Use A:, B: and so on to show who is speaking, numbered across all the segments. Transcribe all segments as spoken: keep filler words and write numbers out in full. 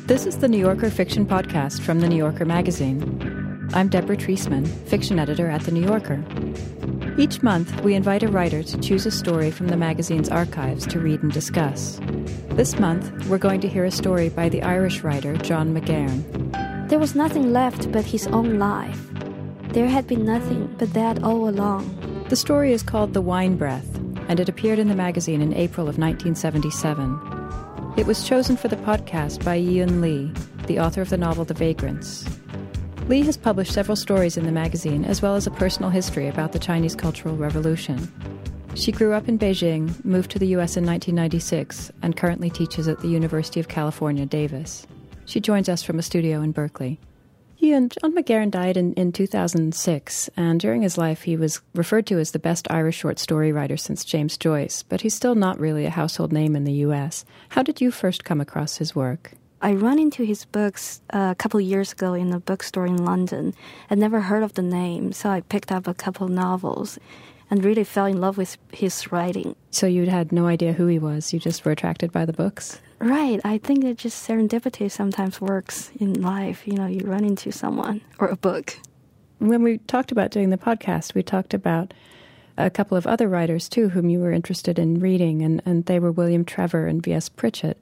A: This is the New Yorker Fiction Podcast from The New Yorker magazine. I'm Deborah Treisman, fiction editor at The New Yorker. Each month, we invite a writer to choose a story from the magazine's archives to read and discuss. This month, we're going to hear a story by the Irish writer John McGahern.
B: There was nothing left but his own life. There had been nothing but that all along.
A: The story is called The Wine Breath, and it appeared in the magazine in April of nineteen seventy-seven. It was chosen for the podcast by Yi-Yun Lee, the author of the novel The Vagrants. Lee has published several stories in the magazine, as well as a personal history about the Chinese Cultural Revolution. She grew up in Beijing, moved to the U S in nineteen ninety-six, and currently teaches at the University of California, Davis. She joins us from a studio in Berkeley. Ian, John McGahern died in, in two thousand six, and during his life he was referred to as the best Irish short story writer since James Joyce, but he's still not really a household name in the U S. How did you first come across his work?
B: I ran into his books uh, a couple of years ago in a bookstore in London. I'd never heard of the name, so I picked up a couple of novels and really fell in love with his writing.
A: So you had no idea who he was, you just were attracted by the books?
B: Right. I think that just serendipity sometimes works in life. You know, you run into someone or a book.
A: When we talked about doing the podcast, we talked about a couple of other writers, too, whom you were interested in reading, and, and they were William Trevor and V S Pritchett.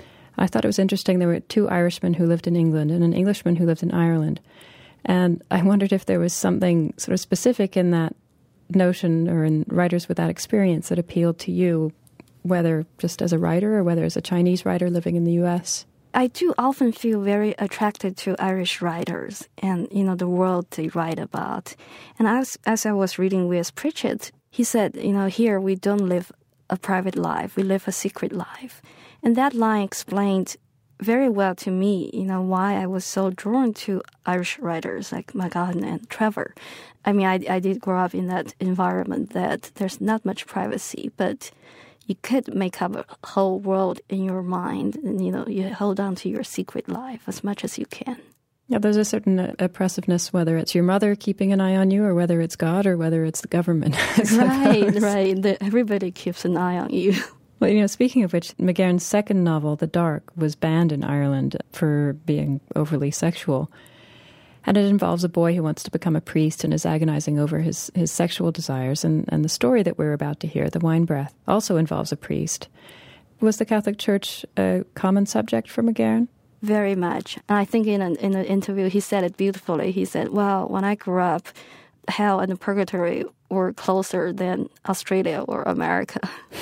A: I thought it was interesting there were two Irishmen who lived in England and an Englishman who lived in Ireland. And I wondered if there was something sort of specific in that notion or in writers with that experience that appealed to you, whether just as a writer or whether as a Chinese writer living in the U S.
B: I do often feel very attracted to Irish writers and, you know, the world they write about. And as, as I was reading V S Pritchett, he said, you know, here we don't live a private life, we live a secret life. And that line explained very well to me, you know, why I was so drawn to Irish writers like McGahern and Trevor. I mean, I, I did grow up in that environment that there's not much privacy, but you could make up a whole world in your mind, and, you know, you hold on to your secret life as much as you can.
A: Yeah, there's a certain uh, oppressiveness, whether it's your mother keeping an eye on you or whether it's God or whether it's the government.
B: Right, right. The, everybody keeps an eye on you.
A: Well, you know, speaking of which, McGahern's second novel, The Dark, was banned in Ireland for being overly sexual. And it involves a boy who wants to become a priest and is agonizing over his, his sexual desires. And, and the story that we're about to hear, The Wine Breath, also involves a priest. Was the Catholic Church a common subject for McGahern?
B: Very much. And I think in an, in an interview he said it beautifully. He said, well, when I grew up, hell and purgatory were closer than Australia or America.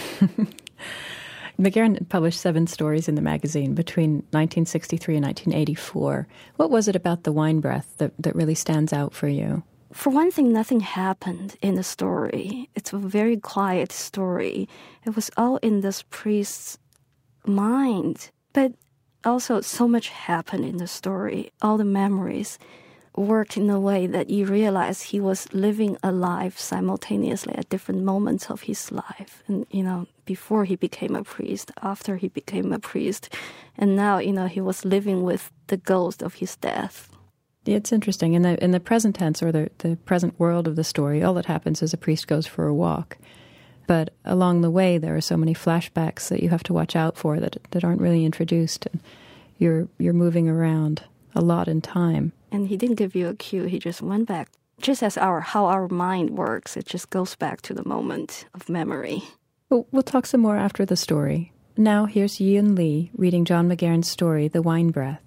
A: McGahern published seven stories in the magazine between nineteen sixty-three and nineteen eighty-four. What was it about The Wine Breath that, that really stands out for you?
B: For one thing, nothing happened in the story. It's a very quiet story. It was all in this priest's mind. But also, so much happened in the story. All the memories worked in a way that you realize he was living a life simultaneously at different moments of his life. And, you know, before he became a priest, after he became a priest, and now, you know, he was living with the ghost of his death.
A: It's interesting. In the in the present tense, or the, the present world of the story, all that happens is a priest goes for a walk. But along the way, there are so many flashbacks that you have to watch out for that that aren't really introduced. And you're you're moving around a lot in time.
B: And he didn't give you a cue. He just went back. Just as our how our mind works, it just goes back to the moment of memory.
A: Well, we'll talk some more after the story. Now here's Yi-Yun Lee reading John McGahern's story, The Wine Breath.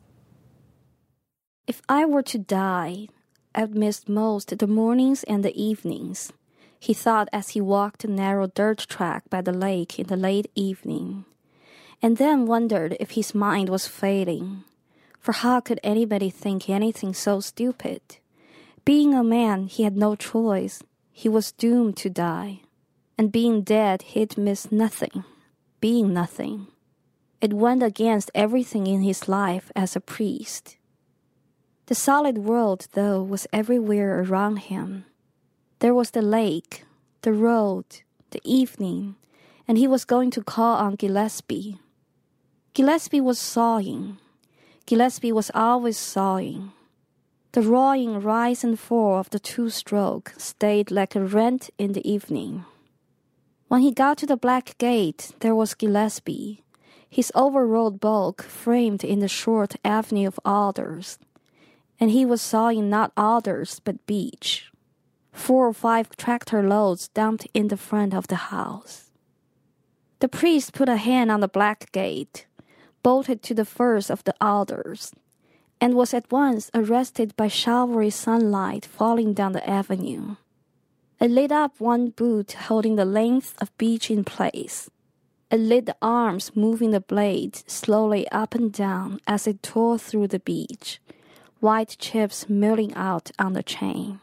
B: If I were to die, I'd miss most the mornings and the evenings, he thought as he walked the narrow dirt track by the lake in the late evening, and then wondered if his mind was failing. For how could anybody think anything so stupid? Being a man, he had no choice. He was doomed to die. And being dead, he'd miss nothing. Being nothing. It went against everything in his life as a priest. The solid world, though, was everywhere around him. There was the lake, the road, the evening, and he was going to call on Gillespie. Gillespie was sawing. Gillespie was always sawing. The roaring rise and fall of the two-stroke stayed like a rent in the evening. When he got to the Black Gate, there was Gillespie. his overwrought bulk framed in the short avenue of alders, and he was sawing not alders but beech. Four or five tractor loads dumped in the front of the house. The priest put a hand on the black gate, bolted to the first of the alders, and was at once arrested by showery sunlight falling down the avenue. It lit up one boot holding the length of beech in place. It lit the arms moving the blade slowly up and down as it tore through the beech, white chips milling out on the chain.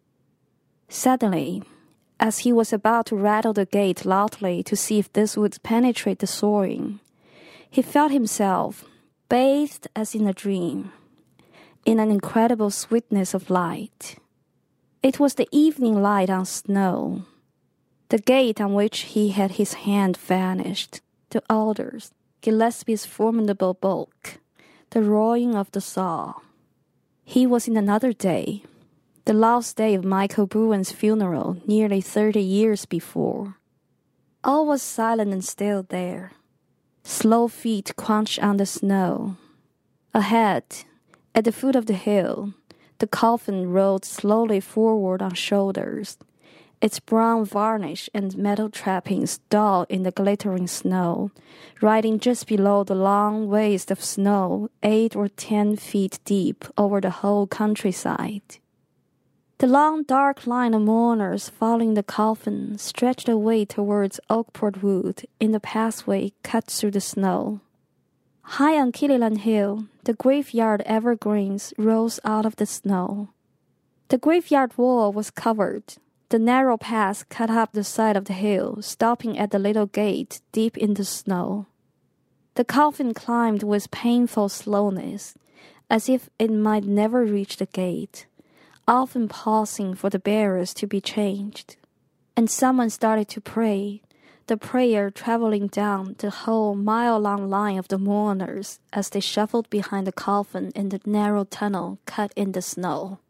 B: Suddenly, as he was about to rattle the gate loudly to see if this would penetrate the sawing, he felt himself, bathed as in a dream, in an incredible sweetness of light. It was the evening light on snow. The gate on which he had his hand vanished, the alders, Gillespie's formidable bulk, the roaring of the saw. He was in another day, the last day of Michael Bruin's funeral nearly thirty years before. All was silent and still there. Slow feet crunched on the snow. Ahead, at the foot of the hill, the coffin rolled slowly forward on shoulders, its brown varnish and metal trappings dull in the glittering snow, riding just below the long waste of snow eight or ten feet deep over the whole countryside. The long dark line of mourners following the coffin stretched away towards Oakport Wood in the pathway cut through the snow. High on Killeland Hill, the graveyard evergreens rose out of the snow. The graveyard wall was covered. The narrow path cut up the side of the hill, stopping at the little gate deep in the snow. The coffin climbed with painful slowness, as if it might never reach the gate, often pausing for the bearers to be changed. And someone started to pray, the prayer traveling down the whole mile-long line of the mourners as they shuffled behind the coffin in the narrow tunnel cut in the snow.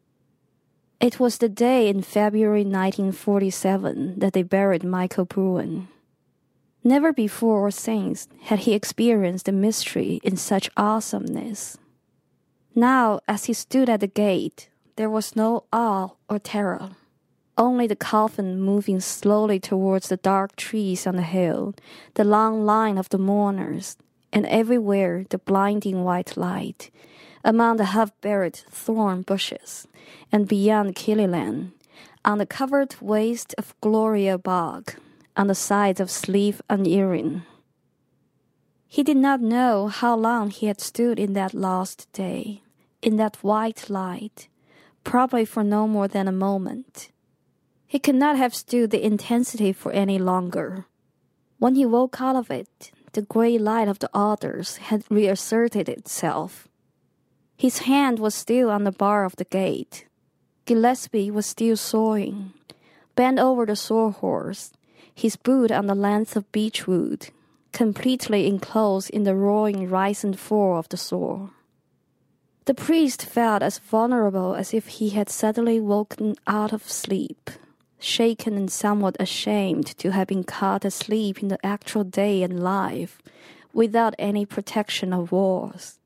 B: It was the day in February nineteen forty-seven that they buried Michael Bruin. Never before or since had he experienced the mystery in such awesomeness. Now, as he stood at the gate, there was no awe or terror. Only the coffin moving slowly towards the dark trees on the hill, the long line of the mourners, and everywhere the blinding white light, among the half-buried thorn bushes, and beyond Killeland, on the covered waste of Gloria Bog, on the sides of Slieve and Erin. He did not know how long he had stood in that lost day, in that white light, probably for no more than a moment. He could not have stood the intensity for any longer. When he woke out of it, the grey light of the alders had reasserted itself. His hand was still on the bar of the gate. Gillespie was still sawing, bent over the sawhorse, his boot on the length of beechwood, completely enclosed in the roaring rise and fall of the saw. The priest felt as vulnerable as if he had suddenly woken out of sleep, shaken and somewhat ashamed to have been caught asleep in the actual day and life, without any protection of walls.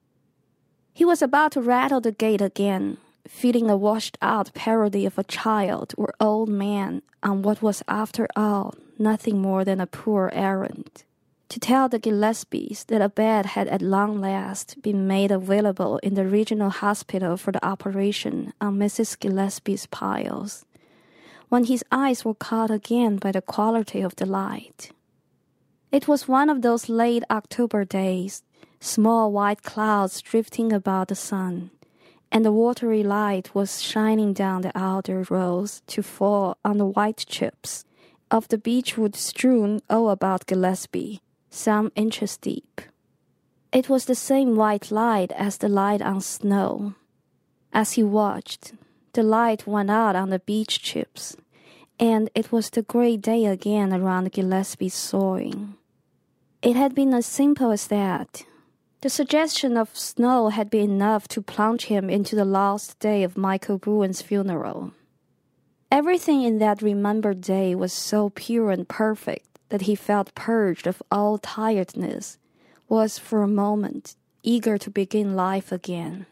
B: He was about to rattle the gate again, feeling a washed-out parody of a child or old man on what was, after all, nothing more than a poor errand, to tell the Gillespies that a bed had at long last been made available in the regional hospital for the operation on Missus Gillespie's piles, when his eyes were caught again by the quality of the light. It was one of those late October days, small white clouds drifting about the sun, and the watery light was shining down the alder rows to fall on the white chips of the beechwood strewn all about Gillespie, some inches deep. It was the same white light as the light on snow. As he watched, the light went out on the beech chips, and it was the grey day again around Gillespie's sawing. It had been as simple as that. The suggestion of snow had been enough to plunge him into the last day of Michael Bruin's funeral. Everything in that remembered day was so pure and perfect that he felt purged of all tiredness, was for a moment eager to begin life again.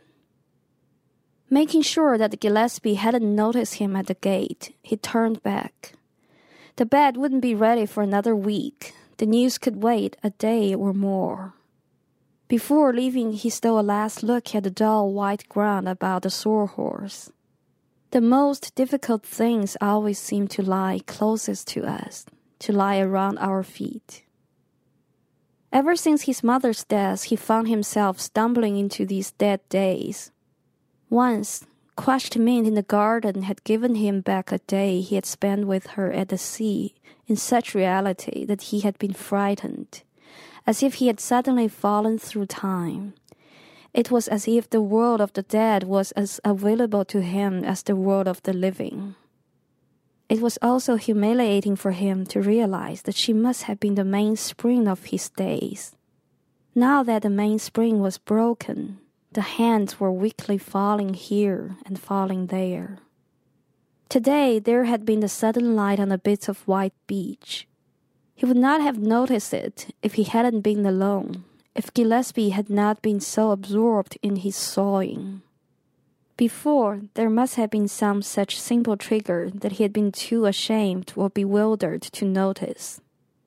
B: Making sure that Gillespie hadn't noticed him at the gate, he turned back. The bed wouldn't be ready for another week. The news could wait a day or more. Before leaving, he stole a last look at the dull white ground about the sawhorse. The most difficult things always seem to lie closest to us, to lie around our feet. Ever since his mother's death, he found himself stumbling into these dead days. Once, crushed mint in the garden had given him back a day he had spent with her at the sea in such reality that he had been frightened, as if he had suddenly fallen through time. It was as if the world of the dead was as available to him as the world of the living. It was also humiliating for him to realize that she must have been the mainspring of his days. Now that the mainspring was broken, the hands were weakly falling here and falling there. Today there had been the sudden light on a bit of white beach. He would not have noticed it if he hadn't been alone, if Gillespie had not been so absorbed in his sawing. Before, there must have been some such simple trigger that he had been too ashamed or bewildered to notice.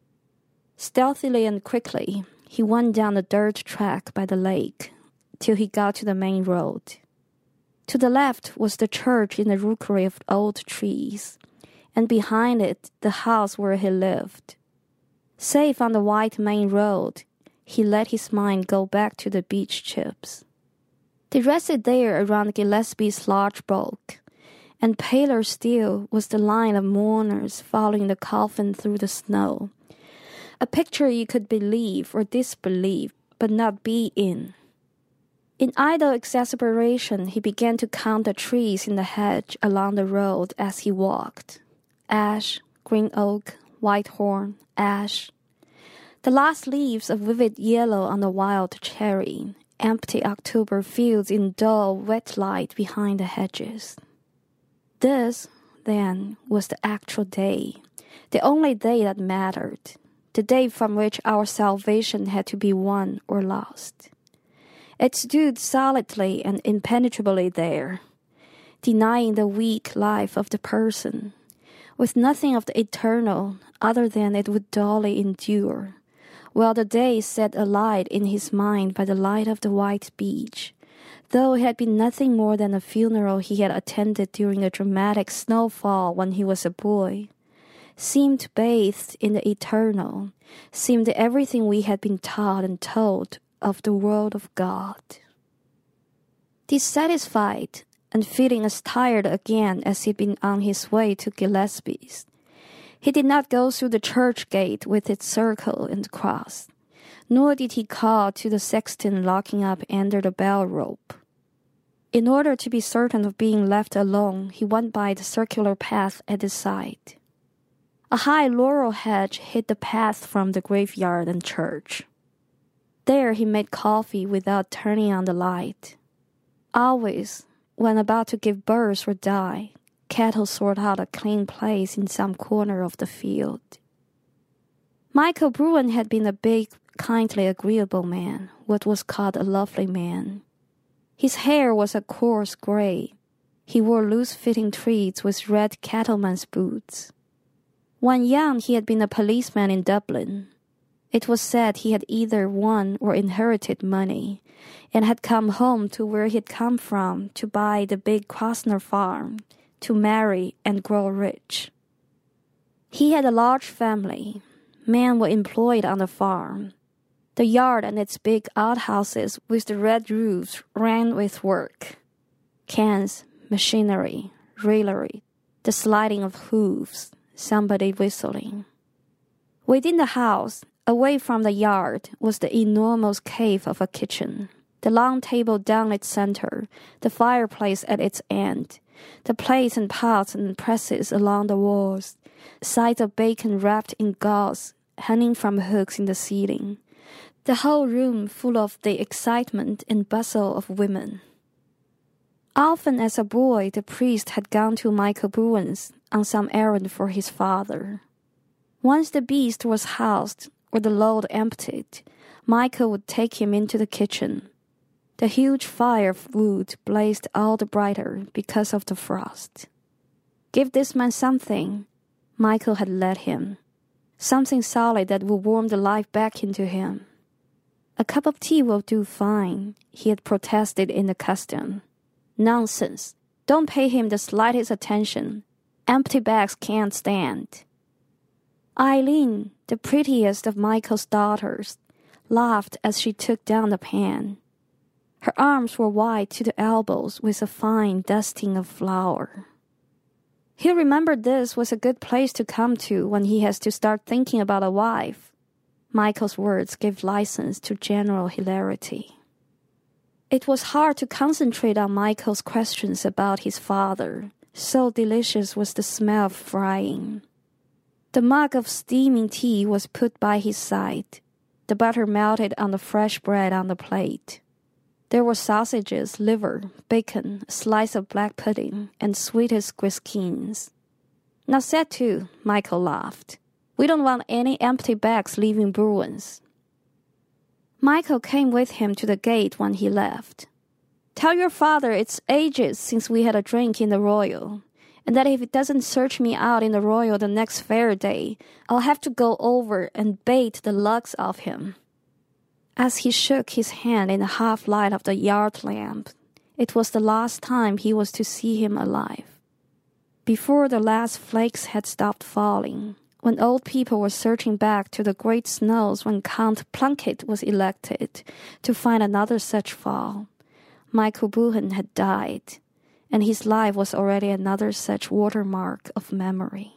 B: Stealthily and quickly, he went down the dirt track by the lake till he got to the main road. To the left was the church in a rookery of old trees, and behind it the house where he lived. Safe on the white main road, he let his mind go back to the beach chips. They rested there around Gillespie's large bulk, and paler still was the line of mourners following the coffin through the snow, a picture you could believe or disbelieve, but not be in. In idle exasperation, he began to count the trees in the hedge along the road as he walked. Ash, green oak, whitethorn, ash. The last leaves of vivid yellow on the wild cherry, empty October fields in dull, wet light behind the hedges. This, then, was the actual day, the only day that mattered, the day from which our salvation had to be won or lost. It stood solidly and impenetrably there, denying the weak life of the person, with nothing of the eternal other than it would dully endure, while the day set alight in his mind by the light of the white beach, though it had been nothing more than a funeral he had attended during a dramatic snowfall when he was a boy, seemed bathed in the eternal, seemed everything we had been taught and told of the world of God. Dissatisfied, and feeling as tired again as he'd been on his way to Gillespie's, he did not go through the church gate with its circle and cross, nor did he call to the sexton locking up under the bell rope. In order to be certain of being left alone, he went by the circular path at his side. A high laurel hedge hid the path from the graveyard and church. There he made coffee without turning on the light. Always, when about to give birth or die, cattle sort out a clean place in some corner of the field. Michael Bruin had been a big, kindly, agreeable man, what was called a lovely man. His hair was a coarse gray. He wore loose-fitting tweeds with red cattleman's boots. When young, he had been a policeman in Dublin. It was said he had either won or inherited money, and had come home to where he had come from to buy the big Krosner farm, to marry and grow rich. He had a large family. Men were employed on the farm. The yard and its big outhouses with the red roofs ran with work. Cans, machinery, raillery, the sliding of hooves, somebody whistling. Within the house, away from the yard, was the enormous cave of a kitchen. The long table down its center, the fireplace at its end, the plates and pots and presses along the walls, sides of bacon wrapped in gauze hanging from hooks in the ceiling, the whole room full of the excitement and bustle of women. Often as a boy, the priest had gone to Michael Bruin's on some errand for his father. Once the beast was housed or the load emptied, Michael would take him into the kitchen. The huge fire of wood blazed all the brighter because of the frost. Give this man something, Michael had led him. Something solid that would warm the life back into him. A cup of tea will do fine, he had protested in the custom. Nonsense. Don't pay him the slightest attention. Empty bags can't stand. Eileen, the prettiest of Michael's daughters, laughed as she took down the pan. Her arms were wide to the elbows with a fine dusting of flour. He remembered this was a good place to come to when he has to start thinking about a wife. Michael's words gave license to general hilarity. It was hard to concentrate on Michael's questions about his father. So delicious was the smell of frying. The mug of steaming tea was put by his side. The butter melted on the fresh bread on the plate. There were sausages, liver, bacon, a slice of black pudding, and sweetest griskins. Now set to, Michael laughed. We don't want any empty bags leaving Bruins. Michael came with him to the gate when he left. Tell your father it's ages since we had a drink in the Royal, and that if he doesn't search me out in the Royal the next fair day, I'll have to go over and bait the lugs off him. As he shook his hand in the half-light of the yard lamp, it was the last time he was to see him alive. Before the last flakes had stopped falling, when old people were searching back to the great snows when Count Plunkett was elected to find another such fall, Michael Buchan had died, and his life was already another such watermark of memory.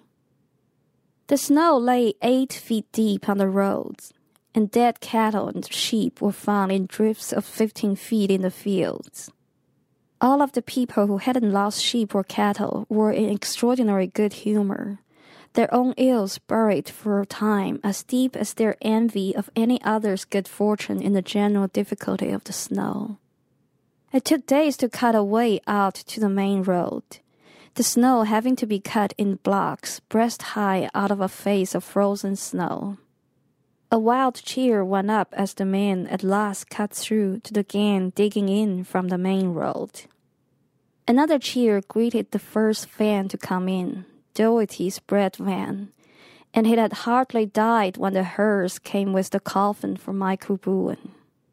B: The snow lay eight feet deep on the roads, and dead cattle and sheep were found in drifts of fifteen feet in the fields. All of the people who hadn't lost sheep or cattle were in extraordinary good humor, their own ills buried for a time as deep as their envy of any other's good fortune in the general difficulty of the snow. It took days to cut a way out to the main road, the snow having to be cut in blocks breast high out of a face of frozen snow. A wild cheer went up as the men at last cut through to the gang digging in from the main road. Another cheer greeted the first van to come in, Doherty's bread van, and it had hardly died when the hearse came with the coffin for Michael Buchan.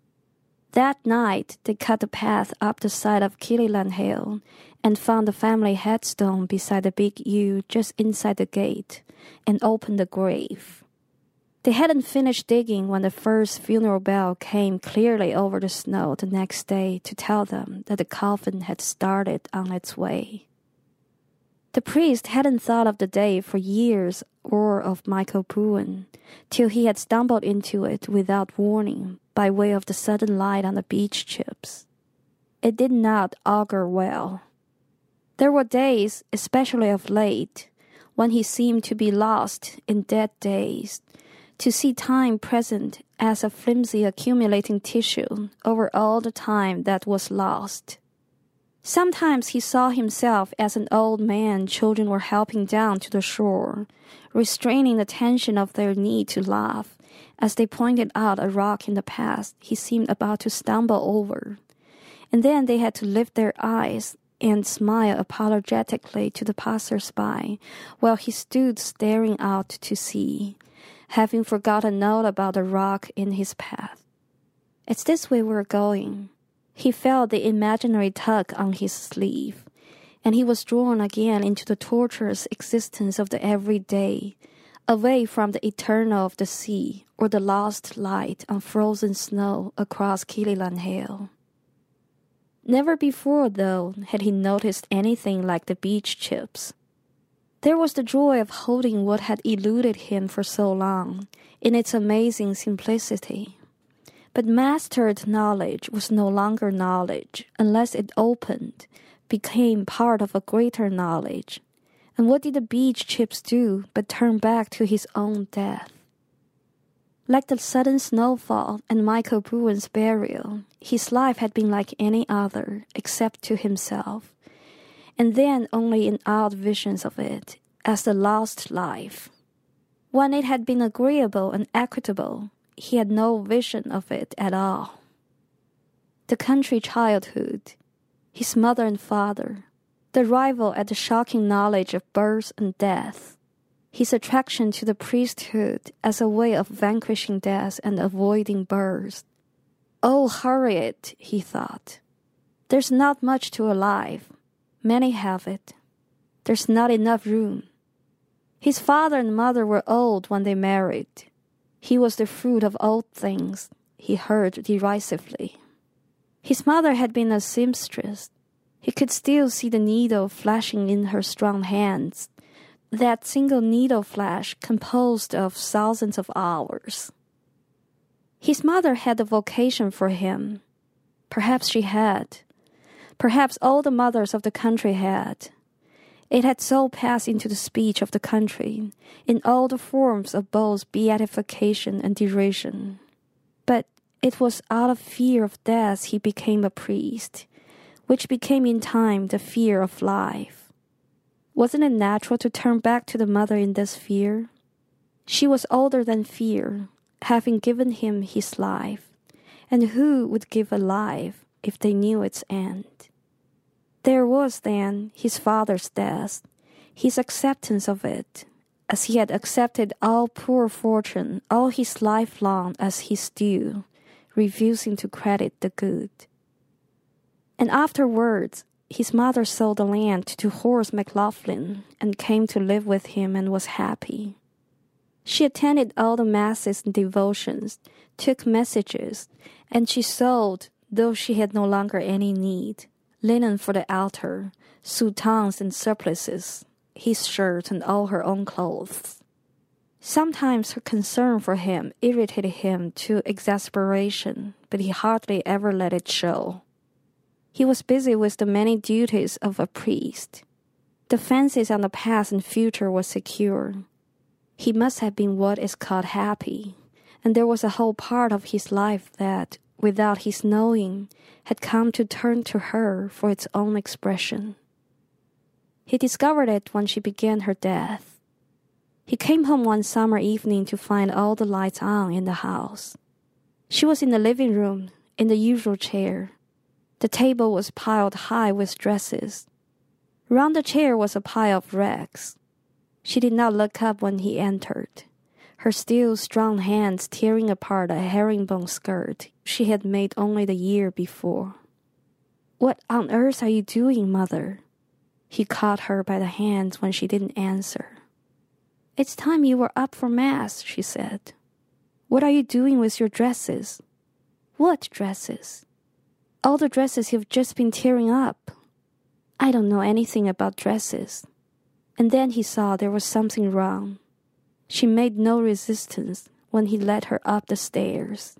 B: That night, they cut the path up the side of Killyland Hill and found the family headstone beside the big yew just inside the gate and opened the grave. They hadn't finished digging when the first funeral bell came clearly over the snow the next day to tell them that the coffin had started on its way. The priest hadn't thought of the day for years or of Michael Buchan, till he had stumbled into it without warning by way of the sudden light on the beach chips. It did not augur well. There were days, especially of late, when he seemed to be lost in dead days, to see time present as a flimsy accumulating tissue over all the time that was lost. Sometimes he saw himself as an old man children were helping down to the shore, restraining the tension of their need to laugh, as they pointed out a rock in the path he seemed about to stumble over. And then they had to lift their eyes and smile apologetically to the passers-by while he stood staring out to sea, having forgotten note about the rock in his path. It's this way we're going. He felt the imaginary tug on his sleeve, and he was drawn again into the torturous existence of the everyday, away from the eternal of the sea or the lost light on frozen snow across Killyland Hill. Never before, though, had he noticed anything like the beach chips. There was the joy of holding what had eluded him for so long, in its amazing simplicity. But mastered knowledge was no longer knowledge unless it opened, became part of a greater knowledge. And what did the beach chips do but turn back to his own death? Like the sudden snowfall and Michael Buchan's burial, his life had been like any other except to himself, and then only in odd visions of it as the lost life. When it had been agreeable and equitable, he had no vision of it at all. The country childhood, his mother and father, the arrival at the shocking knowledge of birth and death, his attraction to the priesthood as a way of vanquishing death and avoiding birth. Oh, Harriet, he thought, there's not much to a life. Many have it. There's not enough room. His father and mother were old when they married. He was the fruit of old things, he heard derisively. His mother had been a seamstress. He could still see the needle flashing in her strong hands, that single needle flash composed of thousands of hours. His mother had a vocation for him. Perhaps she had. Perhaps all the mothers of the country had. It had so passed into the speech of the country, in all the forms of both beatification and derision. But it was out of fear of death he became a priest, which became in time the fear of life. Wasn't it natural to turn back to the mother in this fear? She was older than fear, having given him his life, and who would give a life if they knew its end? There was, then, his father's death, his acceptance of it, as he had accepted all poor fortune all his life long as his due, refusing to credit the good. And afterwards, his mother sold the land to Horace McLaughlin and came to live with him and was happy. She attended all the masses and devotions, took messages, and she sold, though she had no longer any need, linen for the altar, soutans and surplices, his shirt and all her own clothes. Sometimes her concern for him irritated him to exasperation, but he hardly ever let it show. He was busy with the many duties of a priest. The fancies on the past and future were secure. He must have been what is called happy, and there was a whole part of his life that, without his knowing, had come to turn to her for its own expression. He discovered it when she began her death. He came home one summer evening to find all the lights on in the house. She was in the living room, in the usual chair. The table was piled high with dresses. Round the chair was a pile of rags. She did not look up when he entered, her still strong hands tearing apart a herringbone skirt she had made only the year before. "What on earth are you doing, Mother?" He caught her by the hands when she didn't answer. "It's time you were up for Mass," she said. "What are you doing with your dresses?" "What dresses?" "All the dresses you've just been tearing up." "I don't know anything about dresses." And then he saw there was something wrong. She made no resistance when he led her up the stairs.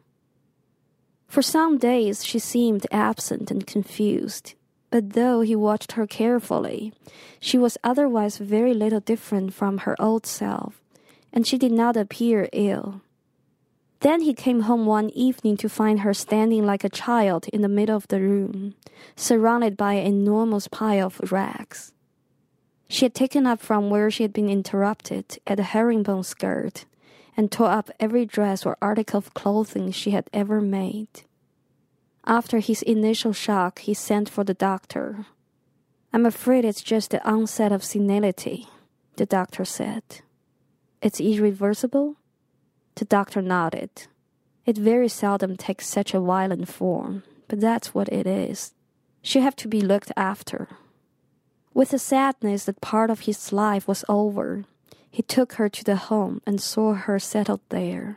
B: For some days she seemed absent and confused, but though he watched her carefully, she was otherwise very little different from her old self, and she did not appear ill. Then he came home one evening to find her standing like a child in the middle of the room, surrounded by an enormous pile of rags. She had taken up from where she had been interrupted at the herringbone skirt, and tore up every dress or article of clothing she had ever made. After his initial shock, he sent for the doctor. "I'm afraid it's just the onset of senility," the doctor said. "It's irreversible?" The doctor nodded. "It very seldom takes such a violent form, but that's what it is. She'll have to be looked after." With the sadness that part of his life was over, he took her to the home and saw her settled there.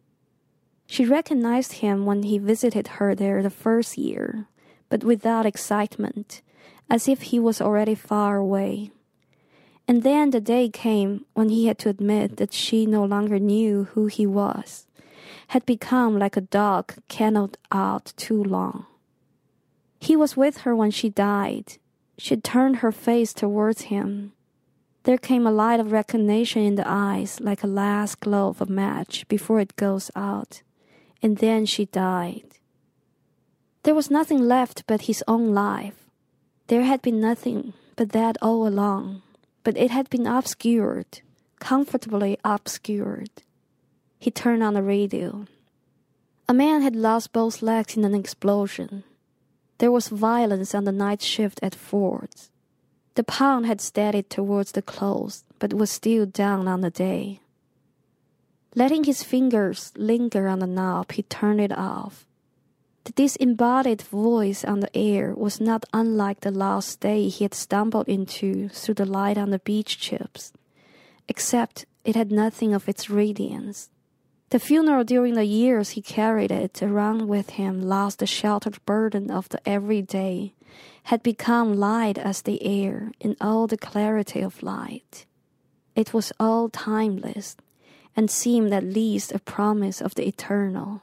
B: She recognized him when he visited her there the first year, but without excitement, as if he was already far away. And then the day came when he had to admit that she no longer knew who he was, had become like a dog kennelled out too long. He was with her when she died. She turned her face towards him. There came a light of recognition in the eyes, like a last glow of a match before it goes out, and then she died. There was nothing left but his own life. There had been nothing but that all along, but it had been obscured, comfortably obscured. He turned on the radio. A man had lost both legs in an explosion. There was violence on the night shift at Ford's. The pound had steadied towards the close, but was still down on the day. Letting his fingers linger on the knob, he turned it off. The disembodied voice on the air was not unlike the lost day he had stumbled into through the light on the beach chips, except it had nothing of its radiance. The funeral during the years he carried it around with him lost the sheltered burden of the everyday, had become light as the air in all the clarity of light. It was all timeless, and seemed at least a promise of the eternal.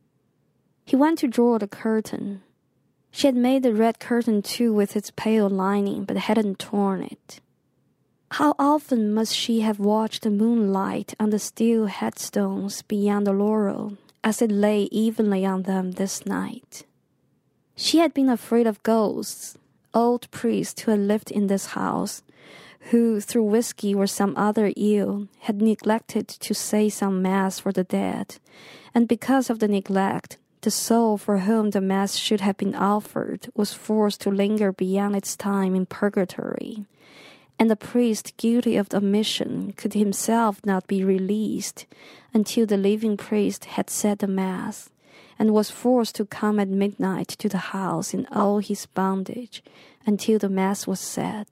B: He went to draw the curtain. She had made the red curtain too with its pale lining, but hadn't torn it. How often must she have watched the moonlight on the steel headstones beyond the laurel as it lay evenly on them this night. She had been afraid of ghosts, old priests who had lived in this house, who, through whiskey or some other ill, had neglected to say some mass for the dead, and because of the neglect, the soul for whom the mass should have been offered was forced to linger beyond its time in purgatory, and the priest guilty of the omission could himself not be released until the living priest had said the mass, and was forced to come at midnight to the house in all his bondage until the mass was said.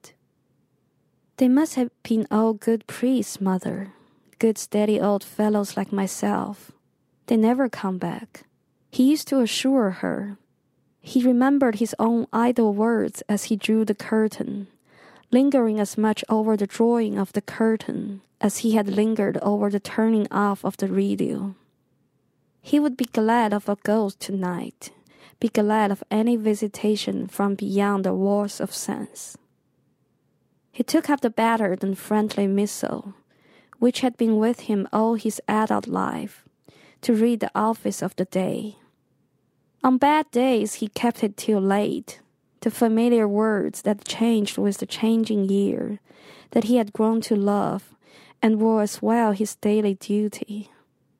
B: They must have been all good priests, mother, good steady old fellows like myself. They never come back. He used to assure her. He remembered his own idle words as he drew the curtain, lingering as much over the drawing of the curtain as he had lingered over the turning off of the radio. He would be glad of a ghost tonight, be glad of any visitation from beyond the walls of sense. He took up the battered and friendly missal, which had been with him all his adult life, to read the office of the day. On bad days he kept it till late, the familiar words that changed with the changing year, that he had grown to love, and were as well his daily duty.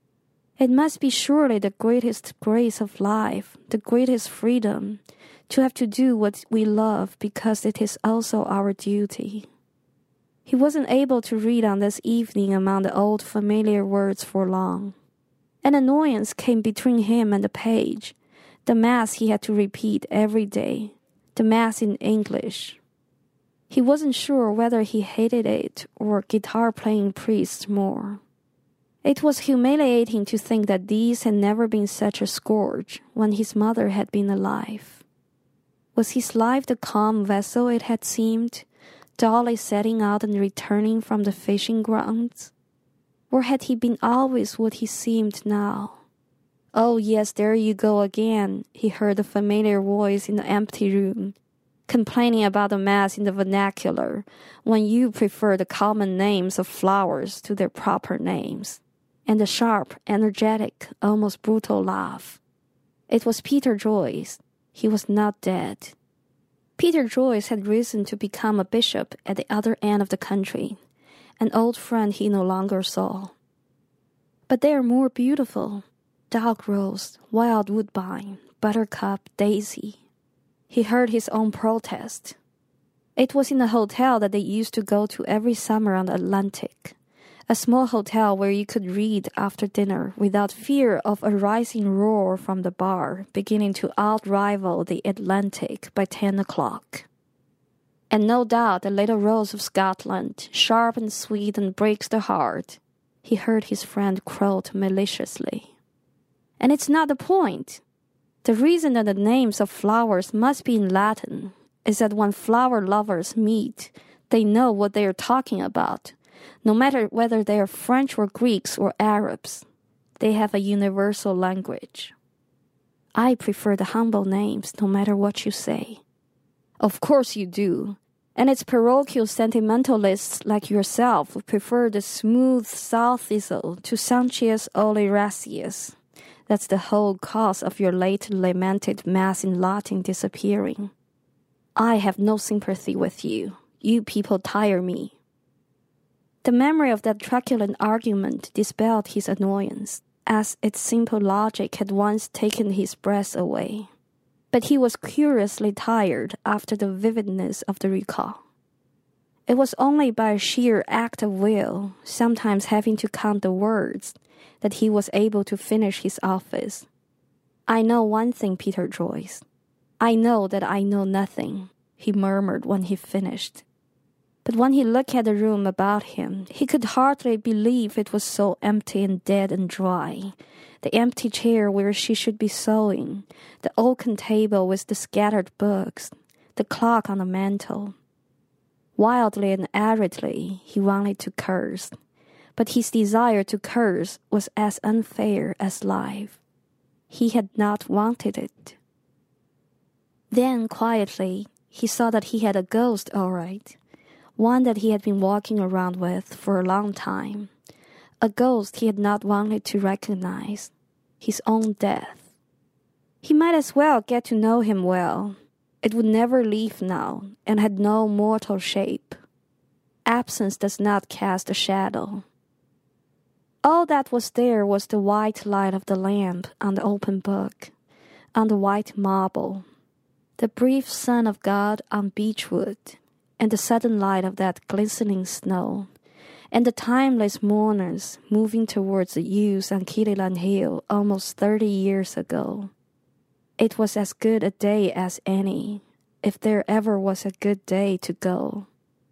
B: It must be surely the greatest grace of life, the greatest freedom, to have to do what we love because it is also our duty. He wasn't able to read on this evening among the old familiar words for long. An annoyance came between him and the page, the mass he had to repeat every day, the mass in English. He wasn't sure whether he hated it or guitar-playing priests more. It was humiliating to think that these had never been such a scourge when his mother had been alive. Was his life the calm vessel it had seemed, dully setting out and returning from the fishing grounds? Or had he been always what he seemed now? Oh, yes, there you go again, he heard the familiar voice in the empty room, complaining about the mass in the vernacular, when you prefer the common names of flowers to their proper names, and the sharp, energetic, almost brutal laugh. It was Peter Joyce. He was not dead. Peter Joyce had risen to become a bishop at the other end of the country, an old friend he no longer saw. But they are more beautiful. Dog rose, wild woodbine, buttercup, daisy. He heard his own protest. It was in the hotel that they used to go to every summer on the Atlantic, a small hotel where you could read after dinner without fear of a rising roar from the bar beginning to outrival the Atlantic by ten o'clock. And no doubt the little rose of Scotland, sharp and sweet and breaks the heart, he heard his friend quote maliciously. And it's not the point. The reason that the names of flowers must be in Latin is that when flower lovers meet, they know what they are talking about, no matter whether they are French or Greeks or Arabs. They have a universal language. I prefer the humble names, no matter what you say. Of course you do. And it's parochial sentimentalists like yourself who prefer the smooth sow thistle to Sanchez oleraceus. That's the whole cause of your late lamented mass in Latin disappearing. I have no sympathy with you. You people tire me. The memory of that truculent argument dispelled his annoyance, as its simple logic had once taken his breath away. But he was curiously tired after the vividness of the recall. It was only by a sheer act of will, sometimes having to count the words, that he was able to finish his office. "I know one thing, Peter Joyce. I know that I know nothing," he murmured when he finished. But when he looked at the room about him, he could hardly believe it was so empty and dead and dry. The empty chair where she should be sewing, the oaken table with the scattered books, the clock on the mantel. Wildly and aridly, he wanted to curse, but his desire to curse was as unfair as life. He had not wanted it. Then, quietly, he saw that he had a ghost all right, one that he had been walking around with for a long time, a ghost he had not wanted to recognize, his own death. He might as well get to know him well. It would never leave now, and had no mortal shape. Absence does not cast a shadow. All that was there was the white light of the lamp on the open book, on the white marble, the brief Son of God on beechwood, and the sudden light of that glistening snow, and the timeless mourners moving towards the yews on Kililan Hill almost thirty years ago. It was as good a day as any, if there ever was a good day to go.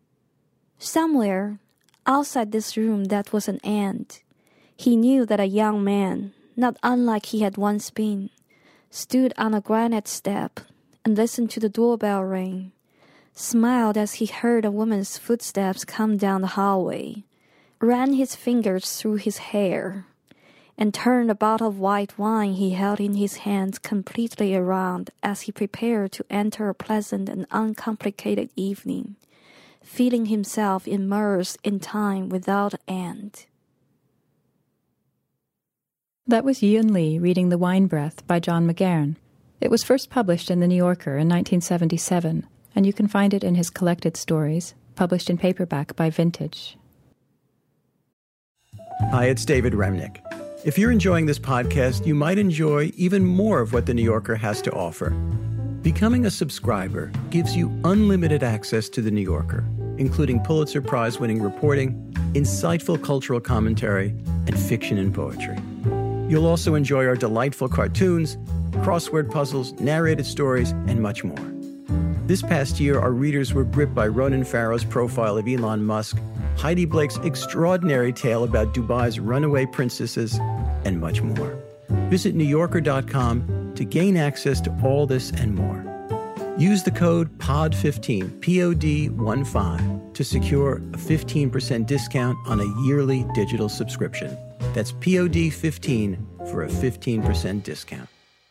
B: Somewhere, outside this room that was an end, he knew that a young man, not unlike he had once been, stood on a granite step and listened to the doorbell ring, smiled as he heard a woman's footsteps come down the hallway, ran his fingers through his hair, and turned a bottle of white wine he held in his hands completely around as he prepared to enter a pleasant and uncomplicated evening, feeling himself immersed in time without end.
A: That was Yiyun Li reading The Wine Breath by John McGahern. It was first published in The New Yorker in nineteen seventy-seven, and you can find it in his collected stories, published in paperback by Vintage.
C: Hi, it's David Remnick. If you're enjoying this podcast, you might enjoy even more of what The New Yorker has to offer. Becoming a subscriber gives you unlimited access to The New Yorker, including Pulitzer Prize-winning reporting, insightful cultural commentary, and fiction and poetry. You'll also enjoy our delightful cartoons, crossword puzzles, narrated stories, and much more. This past year, our readers were gripped by Ronan Farrow's profile of Elon Musk, Heidi Blake's extraordinary tale about Dubai's runaway princesses, and much more. Visit New Yorker dot com to gain access to all this and more. Use the code P O D fifteen, P O D fifteen, to secure a fifteen percent discount on a yearly digital subscription. That's P O D fifteen for a fifteen percent discount.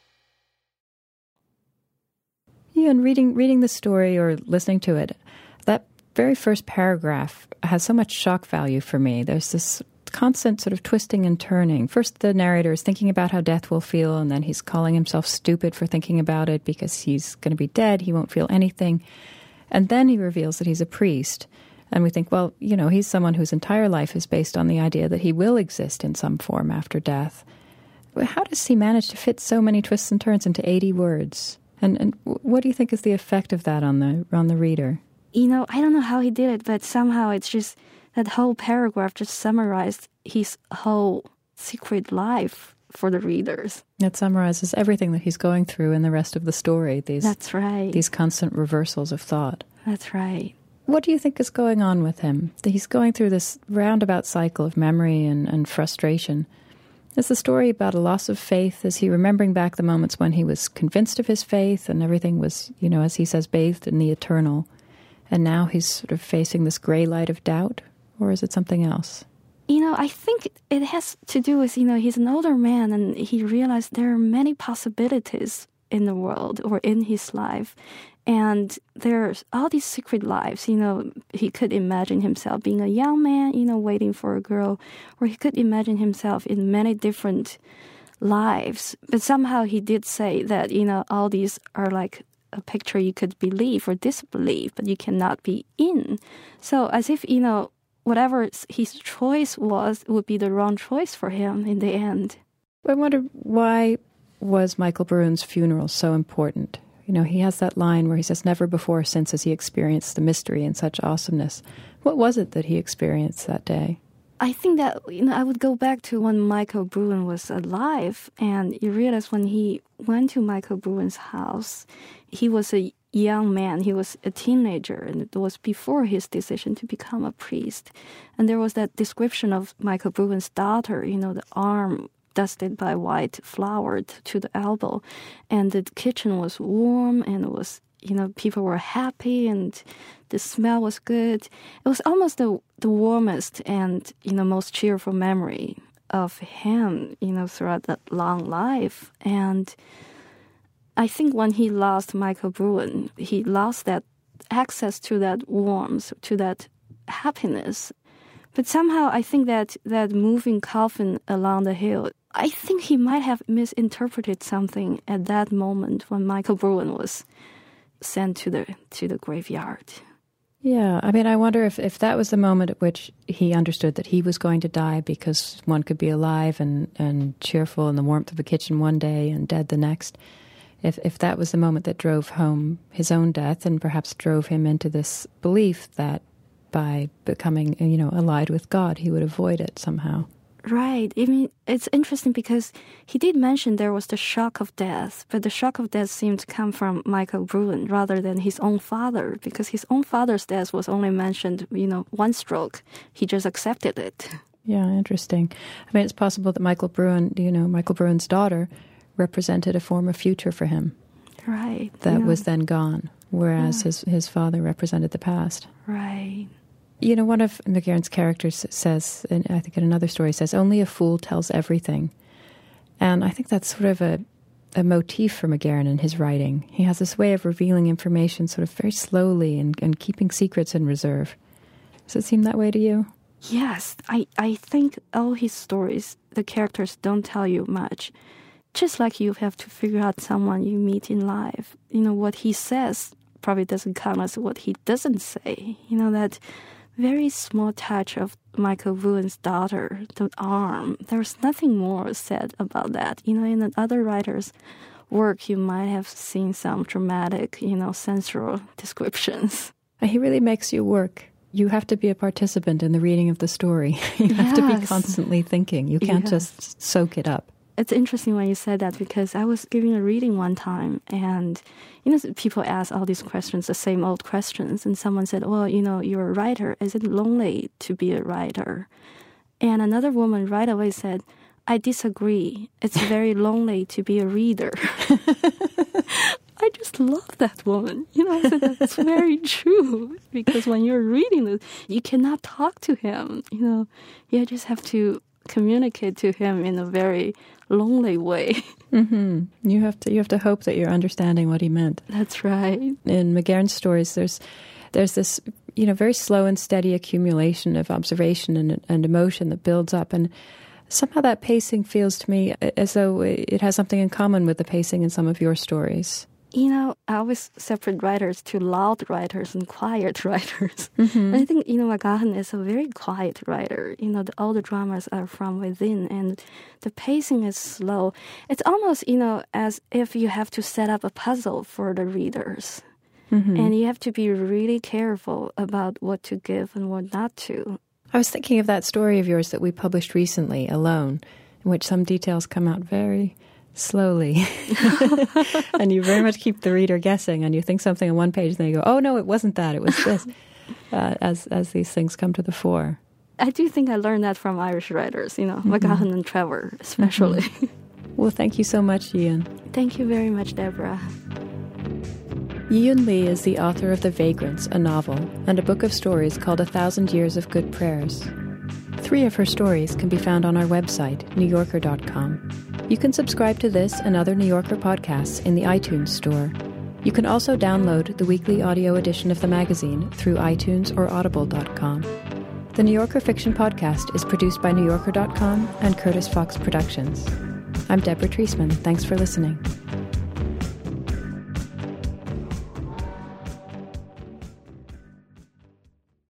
A: Yeah, and reading, reading the story or listening to it, that very first paragraph has so much shock value for me. There's this constant sort of twisting and turning. First, the narrator is thinking about how death will feel, and then he's calling himself stupid for thinking about it because he's going to be dead. He won't feel anything. And then he reveals that he's a priest. And we think, well, you know, he's someone whose entire life is based on the idea that he will exist in some form after death. How does he manage to fit so many twists and turns into eighty words? And and what do you think is the effect of that on the on the reader?
B: You know, I don't know how he did it, but somehow it's just that whole paragraph just summarized his whole secret life for the readers.
A: It summarizes everything that he's going through in the rest of the story. These
B: That's right.
A: These constant reversals of thought.
B: That's right.
A: What do you think is going on with him? He's going through this roundabout cycle of memory and, and frustration. Is the story about a loss of faith? Is he remembering back the moments when he was convinced of his faith and everything was, you know, as he says, bathed in the eternal, and now he's sort of facing this gray light of doubt? Or is it something else?
B: You know, I think it has to do with, you know, he's an older man and he realized there are many possibilities in the world or in his life. And there's all these secret lives, you know, he could imagine himself being a young man, you know, waiting for a girl, or he could imagine himself in many different lives. But somehow he did say that, you know, all these are like a picture you could believe or disbelieve, but you cannot be in. So as if, you know, whatever his choice was would be the wrong choice for him in the end.
A: I wonder, why was Michael Barun's funeral so important? You know, he has that line where he says, never before or since has he experienced the mystery in such awesomeness. What was it that he experienced that day?
B: I think that, you know, I would go back to when Michael Barun was alive, and you realize when he went to Michael Barun's house, he was a young man, he was a teenager, and it was before his decision to become a priest. And there was that description of Michael Barun's daughter, you know, the arm dusted by white flour t- to the elbow, and the kitchen was warm, and it was, you know, people were happy, and the smell was good. It was almost the the warmest and, you know, most cheerful memory of him, you know, throughout that long life. And I think when he lost Michael Barun, he lost that access to that warmth, to that happiness. But somehow I think that that moving coffin along the hill, I think he might have misinterpreted something at that moment when Michael Barun was sent to the to the graveyard.
A: Yeah, I mean, I wonder if, if that was the moment at which he understood that he was going to die, because one could be alive and, and cheerful in the warmth of a kitchen one day and dead the next. If if that was the moment that drove home his own death, and perhaps drove him into this belief that by becoming, you know, allied with God, he would avoid it somehow.
B: Right. I mean, it's interesting because he did mention there was the shock of death, but the shock of death seemed to come from Michael Barun rather than his own father, because his own father's death was only mentioned, you know, one stroke. He just accepted it.
A: Yeah, interesting. I mean, it's possible that Michael Barun, you know, Michael Barun's daughter represented a form of future for him.
B: Right.
A: That
B: yeah.
A: was then gone, whereas yeah. his, his father represented the past.
B: Right.
A: You know, one of McGarren's characters says, and I think in another story says, only a fool tells everything. And I think that's sort of a, a motif for McGarren in his writing. He has this way of revealing information sort of very slowly and, and keeping secrets in reserve. Does it seem that way to you?
B: Yes. I, I think all his stories, the characters don't tell you much. Just like you have to figure out someone you meet in life. You know, what he says probably doesn't count as what he doesn't say. You know, that very small touch of Michael Barun's daughter, the arm. There's nothing more said about that. You know, in other writers' work, you might have seen some dramatic, you know, sensual descriptions.
A: He really makes you work. You have to be a participant in the reading of the story. You have
B: yes.
A: to be constantly thinking. You can't yes. just soak it up.
B: It's interesting when you said that, because I was giving a reading one time, and, you know, people ask all these questions, the same old questions, and someone said, well, you know, you're a writer. Is it lonely to be a writer? And another woman right away said, I disagree. It's very lonely to be a reader. I just love that woman. You know, I said, that's very true, because when you're reading this, you cannot talk to him. You know, you just have to communicate to him in a very lonely way.
A: Mm-hmm. You have to you have to hope that you're understanding what he meant.
B: That's right.
A: In McGarren's stories, there's there's this, you know, very slow and steady accumulation of observation and and emotion that builds up, and somehow that pacing feels to me as though it has something in common with the pacing in some of your stories.
B: You know, I always separate writers to loud writers and quiet writers.
A: Mm-hmm.
B: And I think, you know, McGahan is a very quiet writer. You know, the, all the dramas are from within, and the pacing is slow. It's almost, you know, as if you have to set up a puzzle for the readers. Mm-hmm. And you have to be really careful about what to give and what not to.
A: I was thinking of that story of yours that we published recently, Alone, in which some details come out very slowly. And you very much keep the reader guessing, and you think something on one page and then you go, oh no, it wasn't that, it was this, uh, as as these things come to the fore.
B: I do think I learned that from Irish writers, you know, mm-hmm. McGahan and Trevor especially.
A: Mm-hmm. Well, thank you so much, Ian.
B: Thank you very much, Deborah.
A: Yi-Yun Lee is the author of The Vagrants, a novel, and a book of stories called A Thousand Years of Good Prayers. Three of her stories can be found on our website, new yorker dot com. You can subscribe to this and other New Yorker podcasts in the iTunes Store. You can also download the weekly audio edition of the magazine through iTunes or audible dot com. The New Yorker Fiction Podcast is produced by new yorker dot com and Curtis Fox Productions. I'm Deborah Treisman. Thanks for listening.